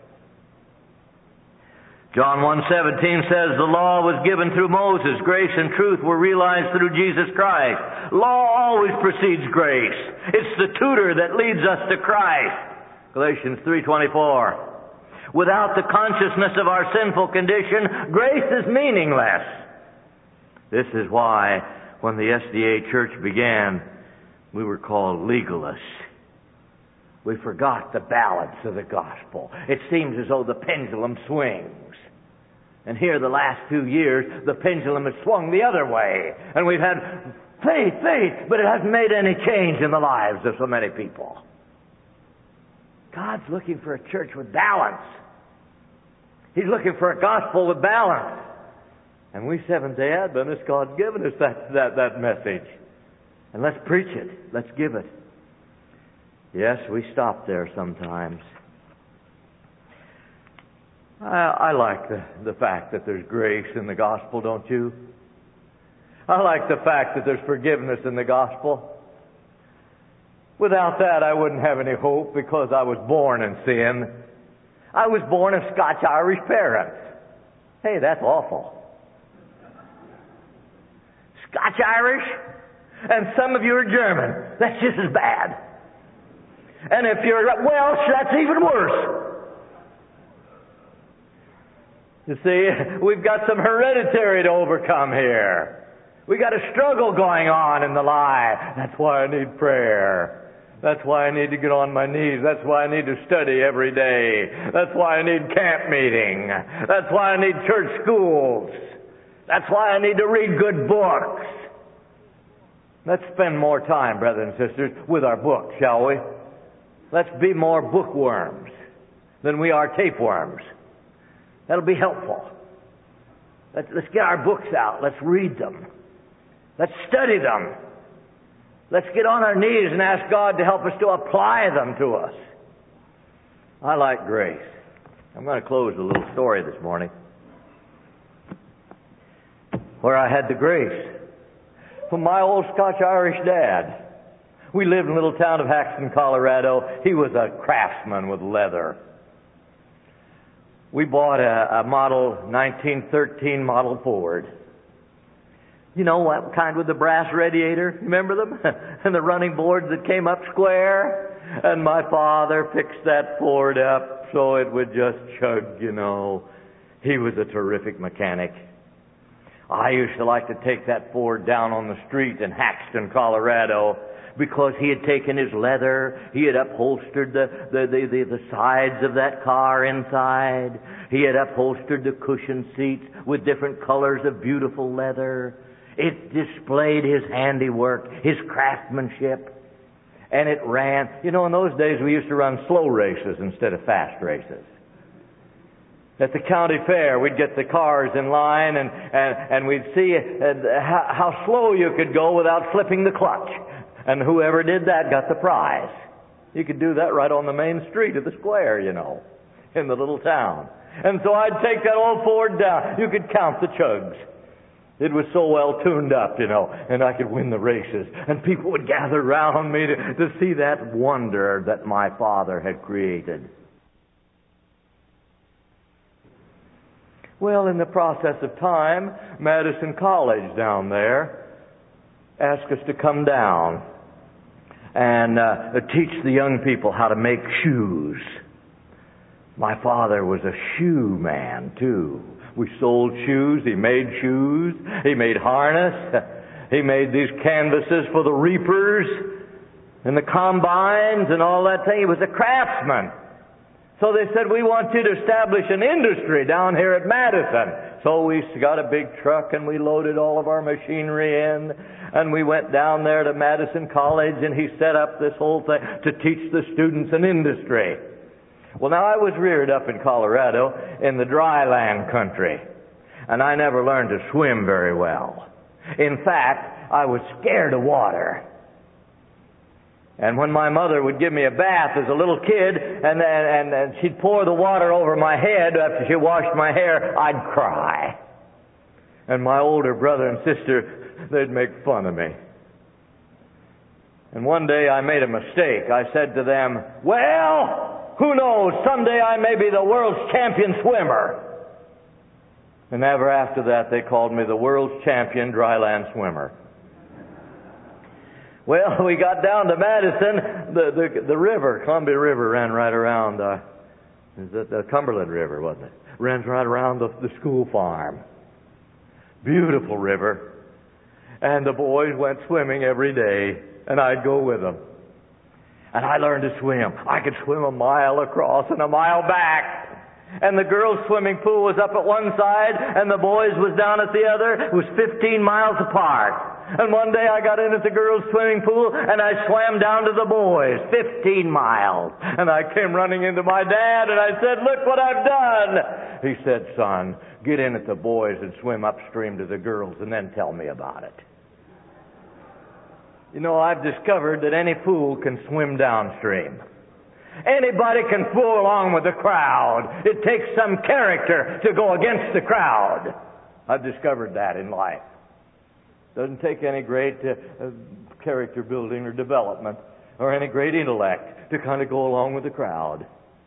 John one seventeen says the law was given through Moses. Grace and truth were realized through Jesus Christ. Law always precedes grace. It's the tutor that leads us to Christ. Galatians three twenty-four. Without the consciousness of our sinful condition, grace is meaningless. This is why when the S D A church began, we were called legalists. We forgot the balance of the gospel. It seems as though the pendulum swings. And here the last few years, the pendulum has swung the other way. And we've had faith, faith, but it hasn't made any change in the lives of so many people. God's looking for a church with balance. He's looking for a gospel with balance. And we Seventh-day Adventists, God's given us that, that, that message. And let's preach it. Let's give it. Yes, we stop there sometimes. I, I like the, the fact that there's grace in the gospel, don't you? I like the fact that there's forgiveness in the gospel. Without that, I wouldn't have any hope because I was born in sin. I was born of Scotch-Irish parents. Hey, that's awful. Scotch-Irish? And some of you are German. That's just as bad. And if you're Welsh, that's even worse. You see, we've got some hereditary to overcome here. We got a struggle going on in the life. That's why I need prayer. That's why I need to get on my knees. That's why I need to study every day. That's why I need camp meeting. That's why I need church schools. That's why I need to read good books. Let's spend more time, brothers and sisters, with our books, shall we? Let's be more bookworms than we are tapeworms. That'll be helpful. Let's, let's get our books out. Let's read them. Let's study them. Let's get on our knees and ask God to help us to apply them to us. I like grace. I'm going to close with a little story this morning where I had the grace from my old Scotch-Irish dad. We lived in the little town of Haxton, Colorado. He was a craftsman with leather. We bought a, a model nineteen thirteen Model Ford. You know what kind with the brass radiator? Remember them? And the running boards that came up square? And my father fixed that Ford up so it would just chug, you know. He was a terrific mechanic. I used to like to take that Ford down on the street in Haxton, Colorado, because he had taken his leather, he had upholstered the, the, the, the, the sides of that car inside. He had upholstered the cushion seats with different colors of beautiful leather. It displayed his handiwork, his craftsmanship. And it ran. You know, in those days we used to run slow races instead of fast races. At the county fair, we'd get the cars in line and, and, and we'd see uh, how, how slow you could go without slipping the clutch. And whoever did that got the prize. You could do that right on the main street of the square, you know, in the little town. And so I'd take that old Ford down. You could count the chugs. It was so well tuned up, you know, and I could win the races. And people would gather around me to, to see that wonder that my father had created. Well, in the process of time, Madison College down there asked us to come down and uh, teach the young people how to make shoes. My father was a shoe man, too. We sold shoes. He made shoes. He made harness. He made these canvases for the reapers and the combines and all that thing. He was a craftsman. So they said, we want you to establish an industry down here at Madison. So we got a big truck and we loaded all of our machinery in. And we went down there to Madison College and he set up this whole thing to teach the students an industry. Well, now I was reared up in Colorado in the dry land country. And I never learned to swim very well. In fact, I was scared of water. And when my mother would give me a bath as a little kid, and, and, and she'd pour the water over my head after she washed my hair, I'd cry. And my older brother and sister, they'd make fun of me. And one day I made a mistake. I said to them, well, who knows, someday I may be the world's champion swimmer. And ever after that, they called me the world's champion dryland swimmer. Well, we got down to Madison. The the, the river, Columbia River, ran right around. Uh, is it the Cumberland River, wasn't it? Runs right around the, the school farm. Beautiful river. And the boys went swimming every day, and I'd go with them. And I learned to swim. I could swim a mile across and a mile back. And the girls' swimming pool was up at one side, and the boys' was down at the other. It was fifteen miles apart. And one day I got in at the girls' swimming pool, and I swam down to the boys, fifteen miles. And I came running into my dad, and I said, look what I've done. He said, son, get in at the boys and swim upstream to the girls, and then tell me about it. You know, I've discovered that any fool can swim downstream. Anybody can fool along with the crowd. It takes some character to go against the crowd. I've discovered that in life. Doesn't take any great uh, uh, character building or development or any great intellect to kind of go along with the crowd.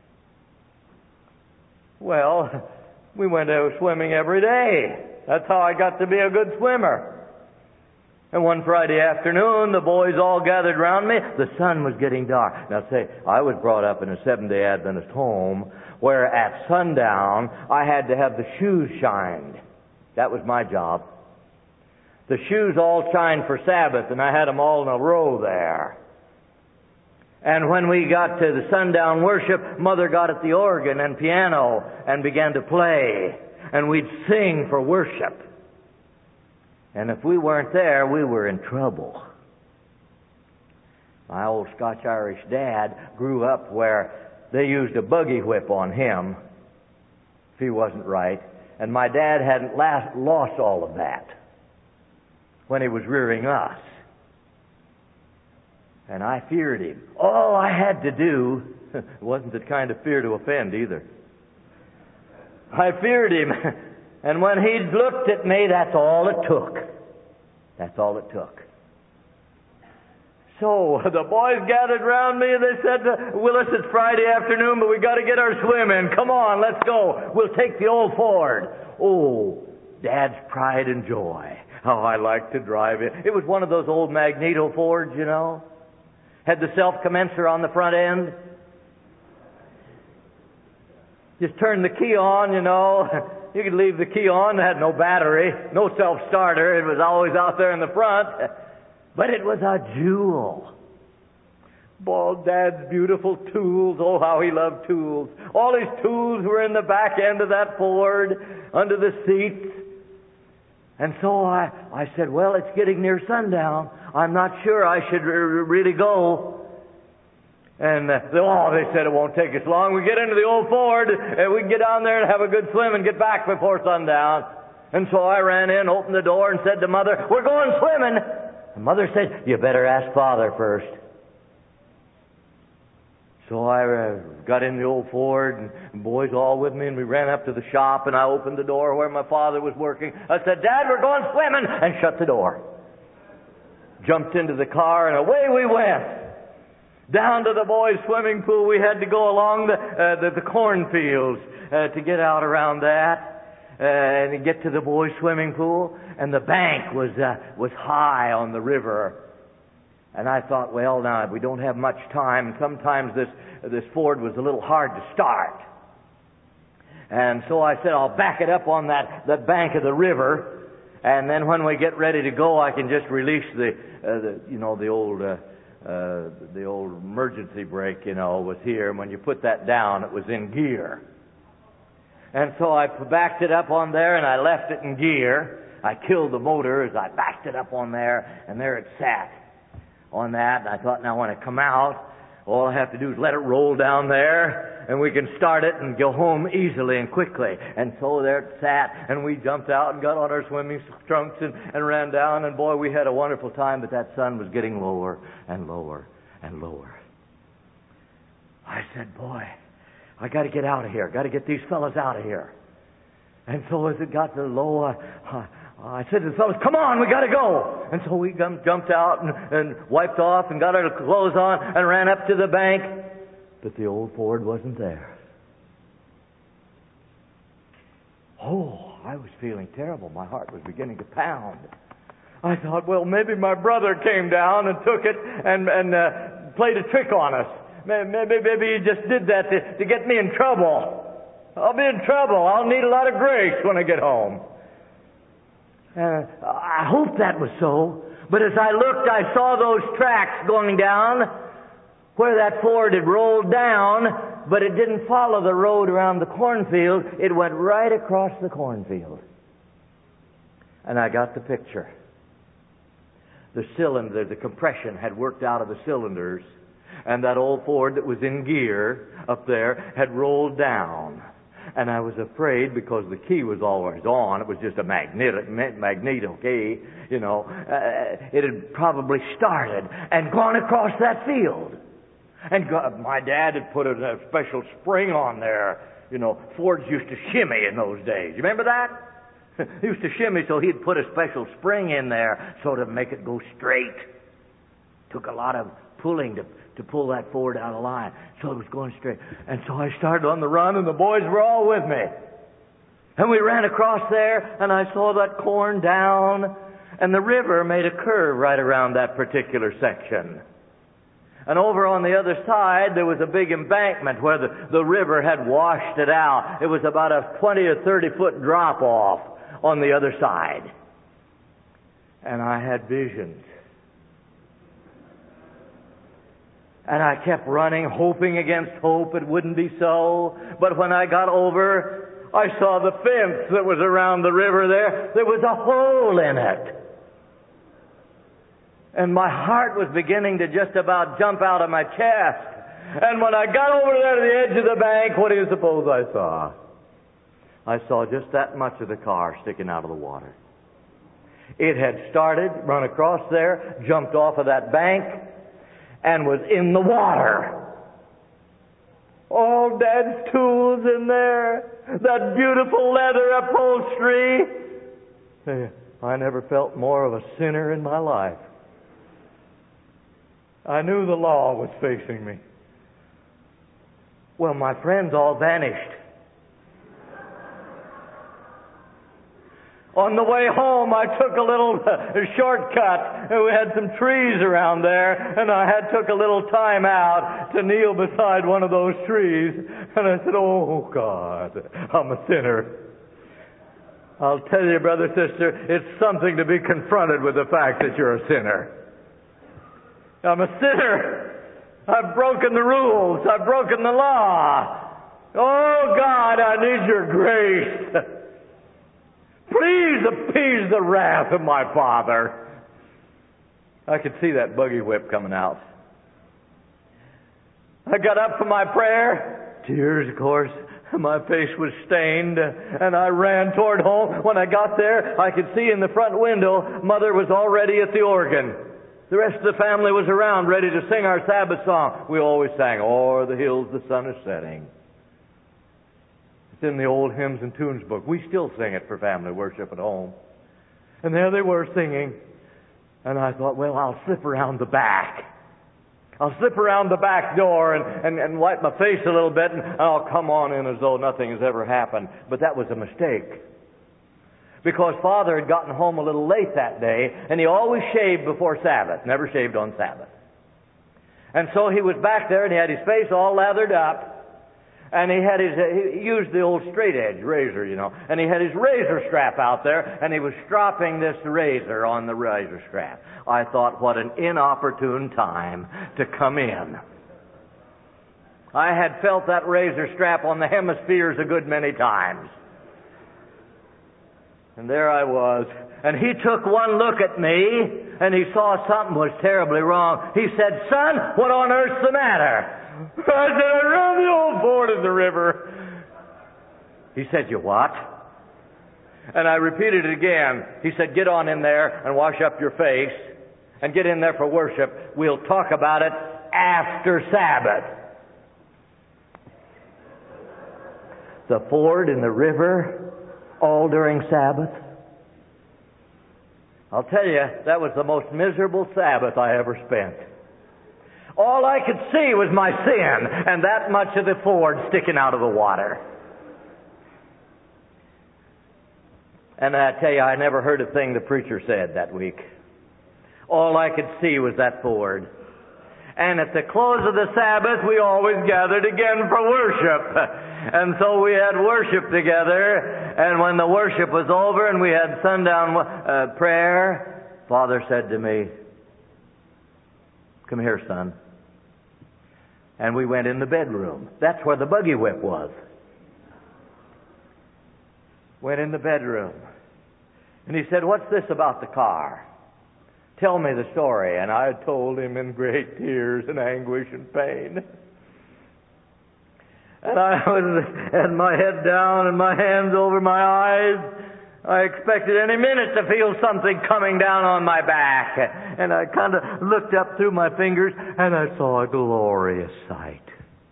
Well, we went out swimming every day. That's how I got to be a good swimmer. And one Friday afternoon, the boys all gathered around me. The sun was getting dark. Now say, I was brought up in a Seventh-day Adventist home where at sundown I had to have the shoes shined. That was my job. The shoes all shined for Sabbath, and I had them all in a row there. And when we got to the sundown worship, Mother got at the organ and piano and began to play. And we'd sing for worship. And if we weren't there, we were in trouble. My old Scotch-Irish dad grew up where they used a buggy whip on him if he wasn't right. And my dad hadn't last, lost all of that when he was rearing us. And I feared him. All I had to do wasn't the kind of fear to offend either. I feared him. And when he looked at me, that's all it took. That's all it took. So the boys gathered around me and they said, Willis, it's Friday afternoon, but we got to get our swim in. Come on, let's go. We'll take the old Ford. Oh, Dad's pride and joy. How I liked to drive it. It was one of those old Magneto Fords, you know. Had the self-commencer on the front end. Just turn the key on, you know. You could leave the key on. It had no battery, no self-starter. It was always out there in the front. But it was a jewel. Boy, Dad's beautiful tools. Oh, how he loved tools. All his tools were in the back end of that Ford, under the seats. And so I, I said, well, it's getting near sundown. I'm not sure I should r- really go. And, uh, oh, they said it won't take us long. We get into the old Ford, and we can get down there and have a good swim and get back before sundown. And so I ran in, opened the door, and said to Mother, we're going swimming. And Mother said, you better ask Father first. So I uh, got in the old Ford, and the boys all with me, and we ran up to the shop, and I opened the door where my father was working. I said, Dad, we're going swimming, and shut the door. Jumped into the car, and away we went. Down to the boys' swimming pool. We had to go along the uh, the, the cornfields uh, to get out around that. uh, and get to the boys' swimming pool, and the bank was uh, was high on the river. And I thought, well, now we don't have much time. Sometimes this this ford was a little hard to start. And so I said, I'll back it up on that, that bank of the river, and then when we get ready to go, I can just release the, uh, the you know, the old uh, uh, the old emergency brake, you know, was here. And when you put that down, it was in gear. And so I backed it up on there, and I left it in gear. I killed the motor as I backed it up on there, and there it sat on that. And I thought, now when I come out, all I have to do is let it roll down there, and we can start it and go home easily and quickly. And so there it sat, and we jumped out and got on our swimming trunks and, and ran down, and boy, we had a wonderful time, but that sun was getting lower and lower and lower. I said, boy, I got to get out of here. Got to get these fellas out of here. And so as it got to low, uh, I said to the fellas, come on, we got to go. And so we jumped out and, and wiped off and got our clothes on and ran up to the bank. But the old Ford wasn't there. Oh, I was feeling terrible. My heart was beginning to pound. I thought, well, maybe my brother came down and took it and, and uh, played a trick on us. Maybe, maybe he just did that to, to get me in trouble. I'll be in trouble. I'll need a lot of grace when I get home. Uh, I hope that was so. But as I looked, I saw those tracks going down where that Ford had rolled down, but it didn't follow the road around the cornfield. It went right across the cornfield. And I got the picture. The cylinder, the compression had worked out of the cylinders, and that old Ford that was in gear up there had rolled down. And I was afraid because the key was always on. It was just a magnetic, magneto key, you know. Uh, it had probably started and gone across that field. And God, my dad had put a, a special spring on there. You know, Fords used to shimmy in those days. You remember that? He used to shimmy, so he'd put a special spring in there so to make it go straight. Took a lot of pulling to to pull that Ford out of line. So it was going straight. And so I started on the run, and the boys were all with me. And we ran across there, and I saw that corn down, and the river made a curve right around that particular section. And over on the other side, there was a big embankment where the, the river had washed it out. It was about a twenty or thirty foot drop off on the other side. And I had visions. And I kept running, hoping against hope it wouldn't be so. But when I got over, I saw the fence that was around the river there. There was a hole in it. And my heart was beginning to just about jump out of my chest. And when I got over there to the edge of the bank, what do you suppose I saw? I saw just that much of the car sticking out of the water. It had started, run across there, jumped off of that bank, and was in the water. All Dad's tools in there. That beautiful leather upholstery. I never felt more of a sinner in my life. I knew the law was facing me. Well, my friends all vanished. On the way home, I took a little uh, shortcut. We had some trees around there, and I had took a little time out to kneel beside one of those trees. And I said, oh, God, I'm a sinner. I'll tell you, brother, sister, it's something to be confronted with the fact that you're a sinner. I'm a sinner. I've broken the rules. I've broken the law. Oh, God, I need your grace. Please appease the wrath of my Father. I could see that buggy whip coming out. I got up for my prayer. Tears, of course. My face was stained, and I ran toward home. When I got there, I could see in the front window, Mother was already at the organ. The rest of the family was around, ready to sing our Sabbath song. We always sang, "O'er the hills the sun is setting." It's in the old hymns and tunes book. We still sing it for family worship at home. And there they were singing. And I thought, well, I'll slip around the back. I'll slip around the back door and, and, and wipe my face a little bit, and I'll come on in as though nothing has ever happened. But that was a mistake. because Father had gotten home a little late that day, and he always shaved before Sabbath, never shaved on Sabbath. And so he was back there, and he had his face all lathered up, and he had his, he used the old straight edge razor, you know, and he had his razor strap out there, and he was stropping this razor on the razor strap. I thought, what an inopportune time to come in. I had felt that razor strap on the hemispheres a good many times. And there I was. And he took one look at me, and he saw something was terribly wrong. He said, "Son, what on earth's the matter?" I said, "I ran the old Ford in the river." He said, "You what?" And I repeated it again. He said, "Get on in there and wash up your face and get in there for worship. We'll talk about it after Sabbath." The Ford in the river, all during Sabbath. I'll tell you, that was the most miserable Sabbath I ever spent. All I could see was my sin, and that much of the Ford sticking out of the water. And I tell you, I never heard a thing the preacher said that week. All I could see was that Ford. And at the close of the Sabbath, we always gathered again for worship. And so we had worship together. And when the worship was over and we had sundown uh, prayer, Father said to me, "Come here, son." And we went in the bedroom. That's where the buggy whip was. Went in the bedroom. And he said, "What's this about the car? Tell me the story." And I told him in great tears and anguish and pain. And I was had my head down and my hands over my eyes. I expected any minute to feel something coming down on my back. And I kind of looked up through my fingers and I saw a glorious sight.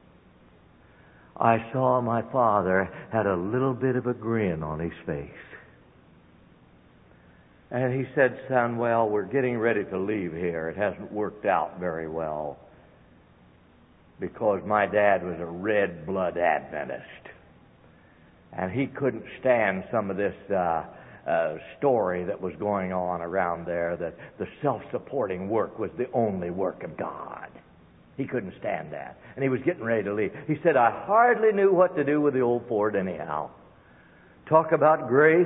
I saw my father had a little bit of a grin on his face. And he said, "Son, well, we're getting ready to leave here. It hasn't worked out very well because my dad was a red blood Adventist. And he couldn't stand some of this uh, uh, story that was going on around there, that the self-supporting work was the only work of God. He couldn't stand that. And he was getting ready to leave. He said, "I hardly knew what to do with the old Ford anyhow. Talk about grace.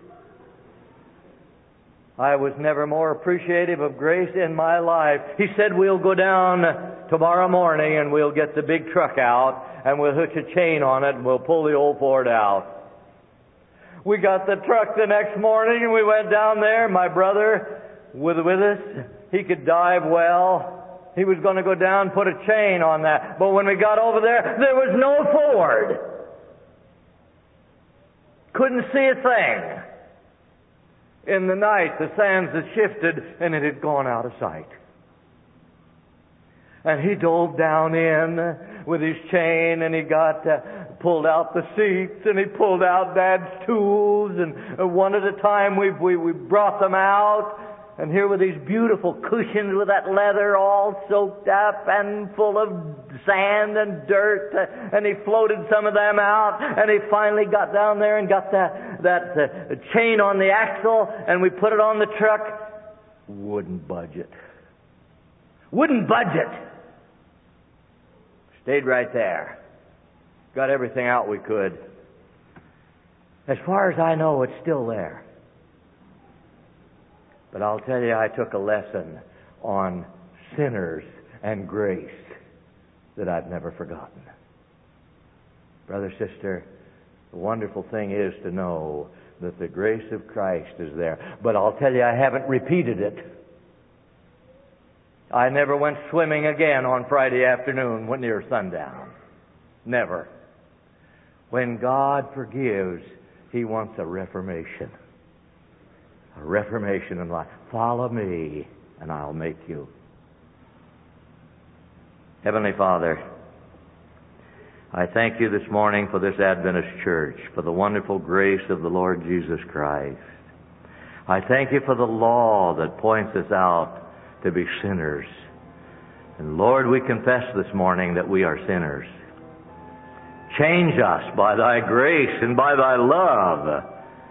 I was never more appreciative of grace in my life." He said, "We'll go down tomorrow morning and we'll get the big truck out and we'll hook a chain on it and we'll pull the old Ford out." We got the truck the next morning and we went down there. My brother was with us. He could dive well. He was going to go down and put a chain on that. But when we got over there, there was no Ford. Couldn't see a thing. In the night, the sands had shifted and it had gone out of sight. And he dove down in with his chain and he got uh, pulled out the seats and he pulled out Dad's tools, and uh, one at a time we we we brought them out. And here were these beautiful cushions with that leather all soaked up and full of sand and dirt. Uh, and he floated some of them out. And he finally got down there and got that, that uh, chain on the axle. And we put it on the truck. Wouldn't budge it. Wouldn't budge it. Stayed right there. Got everything out we could. As far as I know, it's still there. But I'll tell you, I took a lesson on sinners and grace that I've never forgotten. Brother, sister, the wonderful thing is to know that the grace of Christ is there. But I'll tell you, I haven't repeated it. I never went swimming again on Friday afternoon when near sundown. Never. When God forgives, He wants a reformation. A reformation in life. Follow me, and I'll make you. Heavenly Father, I thank you this morning for this Adventist church, for the wonderful grace of the Lord Jesus Christ. I thank you for the law that points us out to be sinners. And Lord, we confess this morning that we are sinners. Change us by thy grace and by thy love.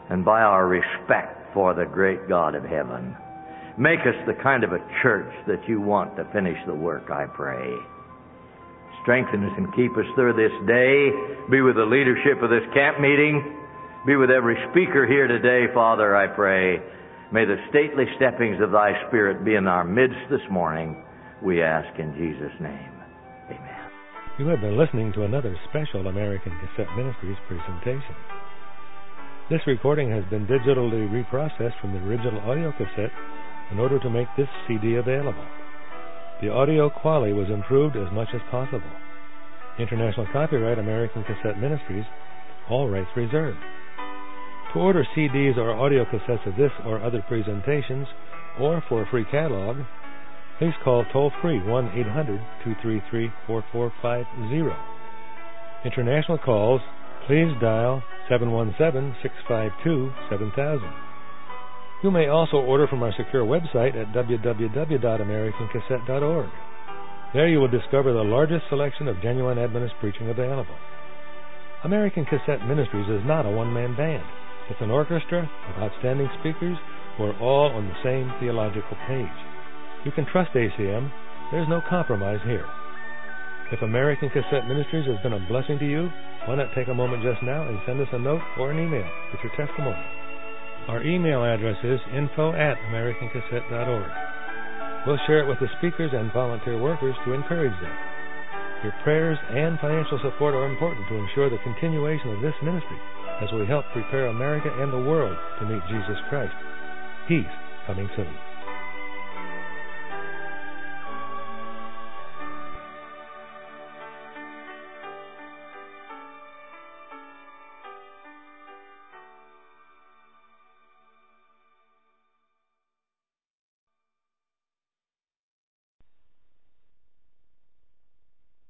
and by our respect for the great God of heaven. Make us the kind of a church that you want to finish the work, I pray. Strengthen us and keep us through this day. Be with the leadership of this camp meeting. Be with every speaker here today, Father, I pray. May the stately steppings of thy Spirit be in our midst this morning, we ask in Jesus' name. Amen. You have been listening to another special American Cassette Ministries presentation. This recording has been digitally reprocessed from the original audio cassette in order to make this C D available. The audio quality was improved as much as possible. International copyright American Cassette Ministries, all rights reserved. To order C Ds or audio cassettes of this or other presentations, or for a free catalog, please call toll-free one eight hundred two three three four four five zero. International calls, please dial seven one seven six five two seven thousand. You may also order from our secure website at w w w dot american cassette dot org. There you will discover the largest selection of genuine Adventist preaching available. American Cassette Ministries is not a one-man band. It's an orchestra of outstanding speakers who are all on the same theological page. You can trust A C M. There's no compromise here. If American Cassette Ministries has been a blessing to you, why not take a moment just now and send us a note or an email with your testimony. Our email address is info at american cassette dot org. We'll share it with the speakers and volunteer workers to encourage them. Your prayers and financial support are important to ensure the continuation of this ministry as we help prepare America and the world to meet Jesus Christ. He's coming soon.